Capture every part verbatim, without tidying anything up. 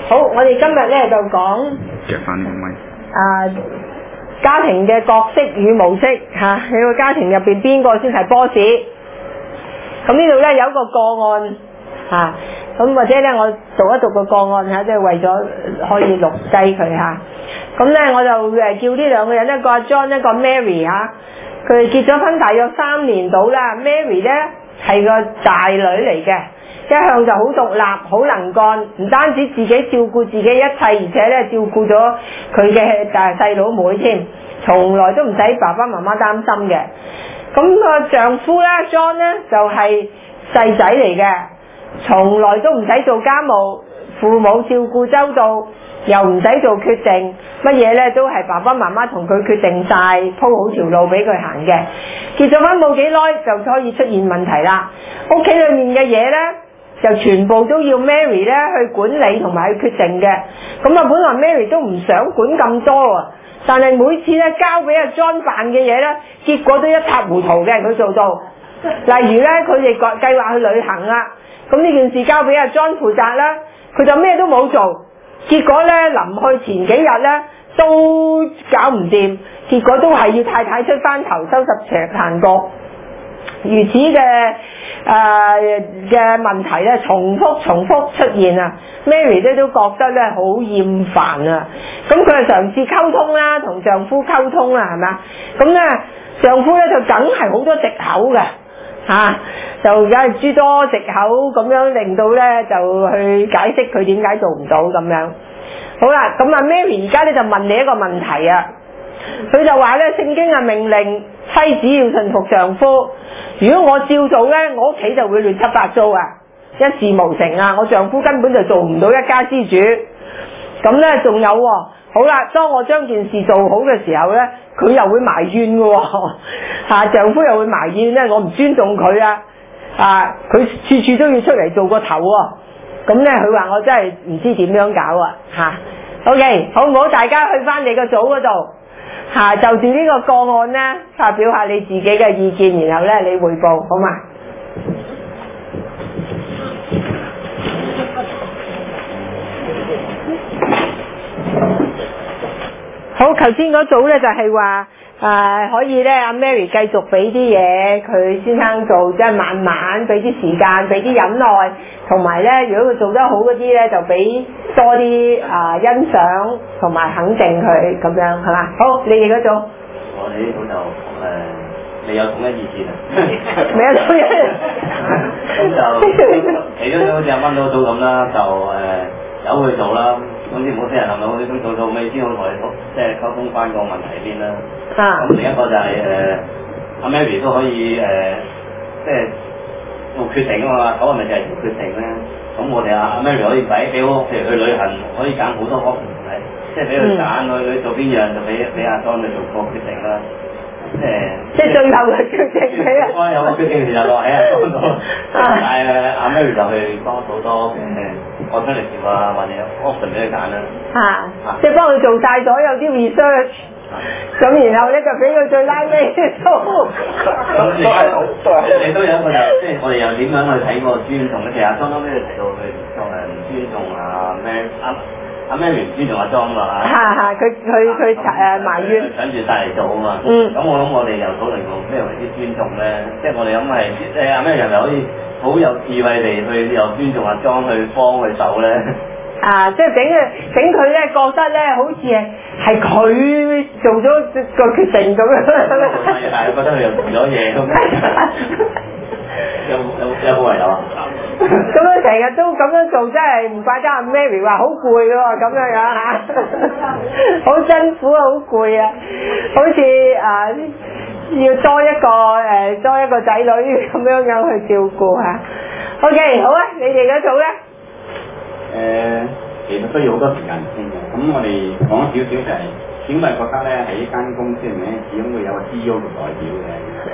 好，我哋今日咧就講夾翻呢個咪。 啊家庭嘅角色與模式嚇，喺個家庭入邊邊個先係 boss？咁呢度咧有一個個案嚇，咁、啊、或者咧我讀一讀個個案嚇，即係為咗可以錄低佢嚇。咁咧我就誒叫呢兩個人，一個阿 John， 一個 Mary 嚇。佢哋結咗婚大約三年到啦。Mary 咧係個大女嚟嘅，一向就好獨立、好能幹，唔單止自己照顧自己一切，而且咧照顧咗佢嘅大細佬妹添，從來都唔使爸爸媽媽擔心嘅。咁個丈夫咧 John 咧就係細仔嚟嘅，從來都唔使做家務，父母照顧周到，又唔使做決定，乜嘢咧都係爸爸媽媽同佢決定晒，鋪好條路俾佢行嘅。結咗婚冇幾耐就可以出現問題啦，屋企裏面嘅嘢咧就全部都要 Mary 咧去管理同埋去決定嘅。咁啊，本來 Mary 都唔想管咁多啊，但係每次咧交俾阿 John 辦嘅嘢咧，結果都一塌糊塗嘅，佢做到。例如咧，佢哋計計劃去旅行啦，咁呢件事交俾阿 John 負責啦，佢就咩都冇做。結果咧，臨去前幾日咧都搞唔掂，結果都係要太太出翻頭收拾石壇角。如此嘅誒嘅問題咧，重複重複出現啊 ！Mary 咧都覺得咧好厭煩啊！咁佢就嘗試溝通啦，同丈夫溝通啦，係咪啊？咁咧丈夫咧就梗係好多藉口嘅。嚇、啊，就梗係諸多藉口咁樣，令到咧就去解釋佢點解做唔到咁樣。好啦，咁啊 Mary 而家咧就問你一個問題啊，佢就話咧聖經嘅命令妻子要順服丈夫，如果我照做咧，我屋企就會亂七八糟啊，一事無成啊，我丈夫根本就做唔到一家之主。咁咧仲有喎，好啦，當我將件事做好嘅時候咧，佢又會埋怨嘅喎，嚇丈夫又會埋怨咧，我唔尊重佢啊，啊佢處處都要出嚟做個頭喎，咁咧佢話我真係唔知點樣搞啊嚇。OK， 好唔好？大家去翻你個組嗰度嚇，就住呢個個案咧，發表下你自己嘅意見，然後咧你彙報好嘛？好，頭先嗰組咧就係話誒可以咧，阿 Mary 繼續俾啲嘢佢先生做，即係慢慢俾啲時間，俾啲忍耐，同埋咧，如果佢做得好嗰啲咧，就俾多啲啊、呃、欣賞同埋肯定佢咁樣，係嘛？好，你哋嗰組， 我哋呢組就誒、呃、未有統一意見啊， 未有統一， 咁就其中好似阿溫嗰組咁啦，就誒、呃、由佢做啦。總之唔好聽人諗到，我哋咁做到尾先好同你即係溝通翻個問題邊啦。啊！咁另一個就係誒阿 Mary 都可以誒、呃，即係做決定啊嘛。咁係咪就係做決定咧？咁我哋阿阿 Mary 可以俾俾我，譬如去旅行可以揀好多 option 係，即係俾佢揀去去做邊樣就俾俾阿 John 去做個決定啦。即係即係最後嘅決定俾啊！我有個決定就落喺阿 John 度，但係阿 Mary 就去幫好多嘅。我出嚟調啊，或者 option 俾佢揀啦。嚇、啊！啊、即係幫佢做晒所有啲 research，咁、啊、然後咧就俾佢最拉尾做。咁你你都有一個就即係我哋又點樣去睇個尊重咧？其實阿 John 都提到佢作誒唔尊重阿 Mary 阿阿 Mary 唔尊重阿 John 嘛嚇。係係，佢佢佢誒埋怨。想住帶嚟做啊嘛。嗯。咁我諗我哋又討論過咩為之尊重咧？即係我哋諗係即係阿 Mary 係咪可以？好有智慧地去又尊重阿莊去幫佢手咧，啊！即係整佢整佢咧覺得咧好似係係佢做咗個決定咁樣，係係覺得佢又做咗嘢咁，有有有冇人有啊？咁樣成日都咁樣做，真係唔怪得阿 Mary 話好攰喎，咁樣樣嚇，好辛苦啊，好攰啊，好似啊〜要多一個誒、呃，多一個仔女咁樣樣去照顧嚇。OK， 好啊，你哋嗰組咧？誒、呃，其實需要好多時間先嘅。咁我哋講少少就係、是，小米覺得咧喺呢間公司入面，始終會有個 C E O 嘅代表嘅。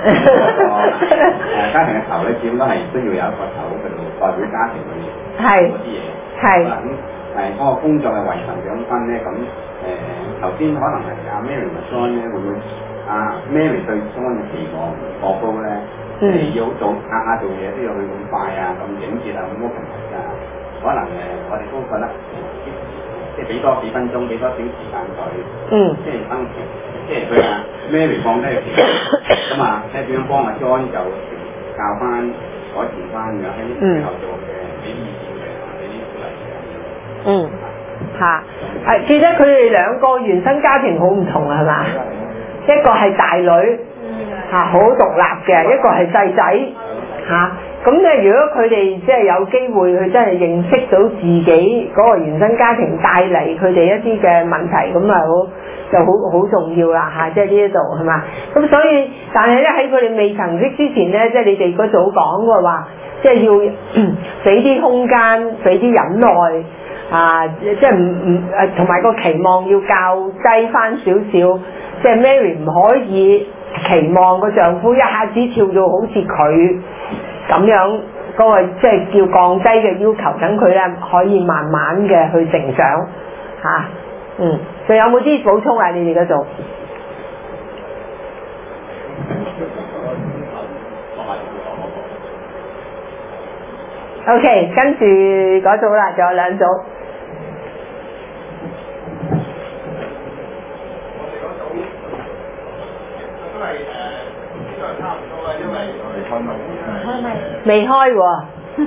誒，家庭嘅頭咧，始終都係需要有一個頭喺度代表家庭去做嗰啲嘢。係。咁誒，嗰個工作嘅維持獎分咧，咁誒頭先可能係阿 Mary 同 John 咧會唔會？啊 Mary 對 John 嘅期望過高咧，誒、嗯、要做下下做嘢都要去咁快啊，咁整潔啊，咁多平衡啊，可能誒我哋都覺得即係俾多幾分鐘，俾多少時間佢， 嗯， 即係等即係佢啊 Mary 放低嘅時間咁啊，即係點樣幫阿 John 就教翻改善翻咁喺呢個時候做嘅俾意見嘅啊，俾啲鼓勵嘅。 嗯，嚇，係記得佢哋兩個原生家庭好唔同啊，係嘛？一個係大女嚇，好獨立嘅；一個係細仔嚇。咁咧，如果佢哋即係有機會，佢真係認識到自己嗰個原生家庭帶嚟佢哋一啲嘅問題，咁啊好就好好重要啦嚇，即係呢一度係嘛？咁所以，但係咧喺佢哋未曾識之前咧，即係你哋嗰組講嘅話，即係要俾啲空間，俾啲忍耐啊，即係唔唔誒，同埋個期望要較低翻少少，即係 Mary 唔可以期望個丈夫一下子跳到好似佢咁樣嗰、那個即係叫降低嘅要求，等佢咧可以慢慢嘅去成長嚇、啊。嗯，仲有冇啲補充啊？你哋嗰度 ？OK， 跟住嗰組啦，仲有兩組。未開喎，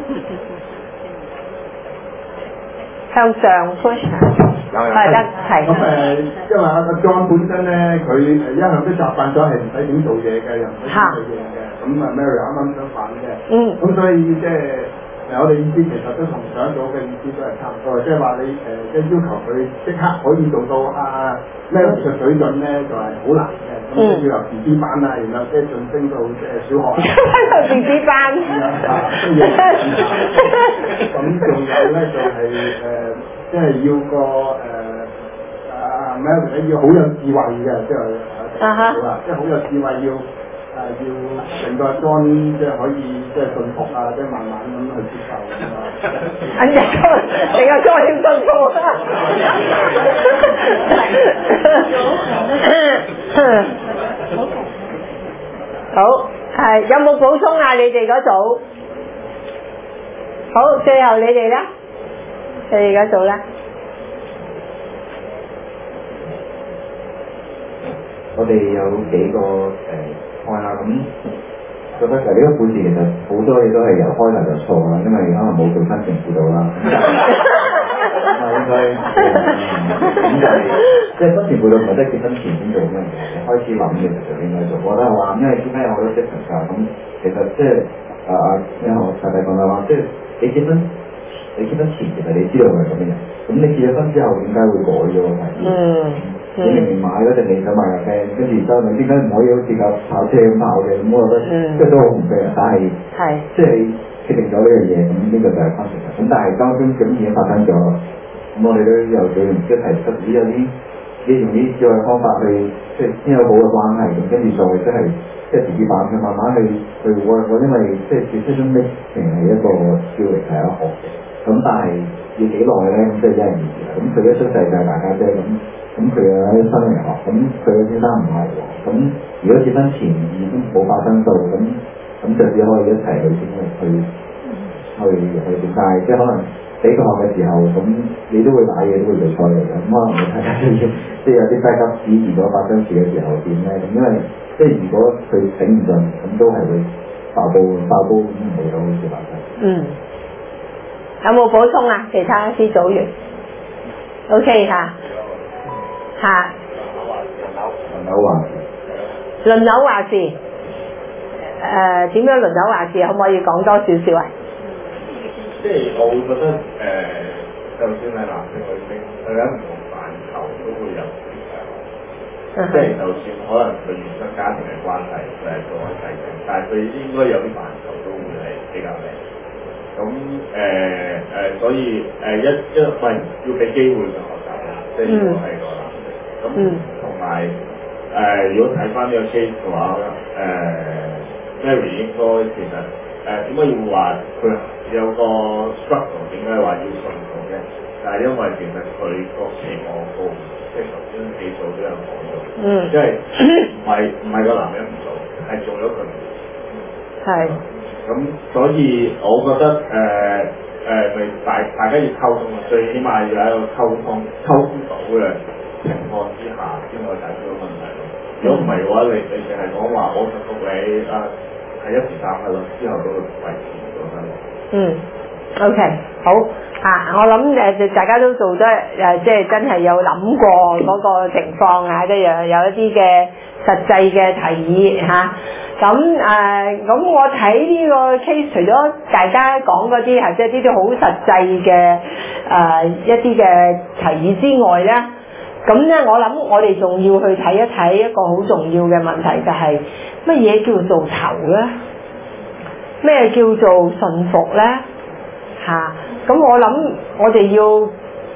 向上 push 係得係。 咁誒，因為阿阿 John 本身咧，佢誒一向都習慣咗係唔使點做嘢嘅，又唔使點做嘢嘅。咁啊 Mary 啱啱相反嘅。嗯。咁所以即係誒，我哋意思其實都同上一組嘅意思都係差唔多，即係話你誒即係要求佢即刻可以做到啊 Mary 嘅水準咧，就係好難嘅。咁即係要由 B B 班啊，然後即係晉升到即係小學。 B B 班。 咁仲有咧就係誒，即係要個誒啊 Mary 咧要好有智慧嘅，即係啊好啦，即係好有智慧要。誒要成個裝即係可以即係信服啊，即係慢慢咁去接受咁啊！ 哎呀，成個裝要信服啊！好，係有冇補充啊？你哋嗰組好，最後你哋咧，你哋嗰組咧， 我哋有幾個誒。係啦，咁覺得其實呢個故事其實好多嘢都係由開頭就錯啦，因為可能冇做婚前輔導啦。咁啊應該咁就係即係婚前輔導唔係得結婚前先做咩嘅，你開始諗嘅時候就應該做。我覺得話，因為點解有好多 difference 啊？咁其實即係啊啊，因為我太太講啦話，即係你結婚你結婚前其實你知道佢係咁嘅人，咁你結咗婚之後點解會改咗係？嗯。你明明買嗰陣你想買架 van，跟住之後你點解唔可以好似架跑車咁跑嘅？咁我覺得即係都好唔 fair，但係即係你決定咗呢樣嘢，咁呢個就係 concept。咁但係當中咁已經發生咗，咁我哋都有做完即係提出，咦有啲你用啲智慧方法去即係先有好嘅關係，咁跟住再即係即係自己慢去慢慢去去 work。因為即係 decision making 係一個 skill 嚟，係一學嘅。咁但係要幾耐咧？咁即係真係唔易啦。咁佢一出世就係大家姐咁。咁佢又喺新嚟學，咁佢嘅先生唔係喎。咁如果結婚前已經冇發生到，咁咁就只可以一齊去先去去去去點解？即係可能俾佢學嘅時候，咁你都會買嘢，都會做錯嘢嘅。咁可能你睇下即係有啲低級子，如果發生事嘅時候點咧？咁因為即係如果佢頂唔順，咁都係會爆煲爆煲咁唔會好似發生。嗯。 有冇補充啊？其他啲組員 ？O.K. 嚇。嚇， 輪流話事， 輪流話事，誒點樣輪流話事？可唔可以講多少少啊？ 即係我會覺得誒、呃，就算係男性女性，佢喺唔同範疇都會有唔同嘅。即係就算可能佢原生家庭嘅關係，佢係做開細嘅，但係佢應該有啲範疇都會係比較靚。咁誒誒，所以誒、呃、一一係要俾機會去學習啦，即係如果係個男性。咁同埋誒，如果睇翻呢個 case 嘅話，誒、呃、Mary 應該其實誒點解要話佢有個 struggle？ 點解話要順從嘅？但係因為其實佢個期望高，即係頭先幾組都有講到，嗯，即係唔係唔係個男人唔做，係做咗佢唔做。係。咁所以我覺得誒誒咪大大家要溝通啊，最起碼要喺度溝通溝通到嘅情況之下先可以解決到問題咯。如果唔係嘅話，你你淨係講話我實服你啊係一時三刻咯，之後都會維持唔到得。 嗯 ，OK， 好啊！我諗誒，大家都做得誒，即係真係有諗過嗰個情況啊，即係有有一啲嘅實際嘅提議嚇。咁誒，咁我睇呢個 case， 除咗大家講嗰啲係即係呢啲好實際嘅誒一啲嘅提議之外咧，咁咧我諗我哋仲要去睇一睇一個好重要嘅問題，就係乜嘢叫做頭咧？咩叫做順服咧？嚇！咁我諗我哋要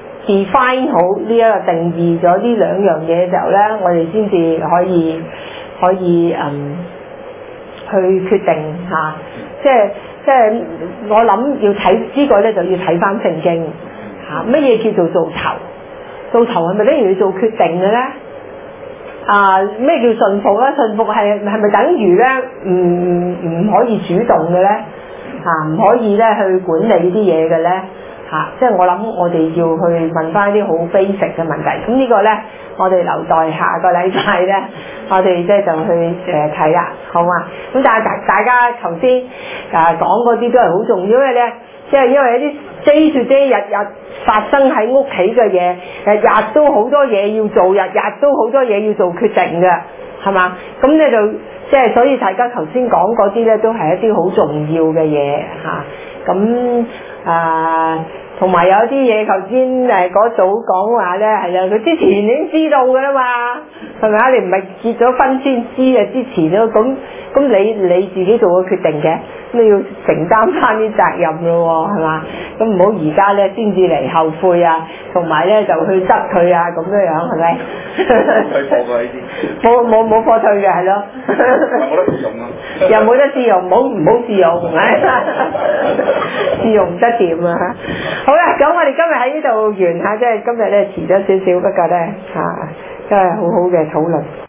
define 好呢一個定義咗呢兩樣嘢嘅時候咧，我哋先至可以可以嗯去決定嚇、啊。即係即係我諗要睇呢個咧，就要睇翻聖經嚇。乜、啊、嘢叫做做頭？做頭係咪等於要做決定嘅咧？啊，咩叫順服咧？順服係係咪等於咧唔唔可以主動嘅咧？嚇、啊，唔可以咧去管理啲嘢嘅咧？嚇、啊，即係我諗我哋要去問翻啲好 basic 嘅問題。咁呢個咧，我哋留待下個禮拜咧，我哋即係就去誒睇啦，好嘛？咁但係大大家頭先誒講嗰啲都係好重要嘅咧，即係因為一啲 day to day 日日發生喺屋企嘅嘢，日日都好多嘢要做，日日都好多嘢要做決定嘅，係嘛？咁咧就即係所以大家頭先講嗰啲咧，都係一啲好重要嘅嘢嚇。咁啊，同埋有啲嘢頭先誒嗰組講話咧，係啊，佢之前已經知道㗎啦嘛，係咪啊？你唔係結咗婚先知嘅之前咯，咁咁你你自己做個決定嘅，你要承擔翻啲責任咯喎，係嘛？咁唔好而家咧先至嚟後悔啊，同埋咧就去執佢啊，咁樣樣係咪？ 退貨㗎呢啲。 冇冇冇貨退嘅係咯。 冇得試用啊！ 又冇得試用，唔好唔好試用，試用唔得掂啊！好啦，咁我哋今日喺呢度完嚇，即係今日咧遲咗少少，不過咧嚇，真係好好嘅討論。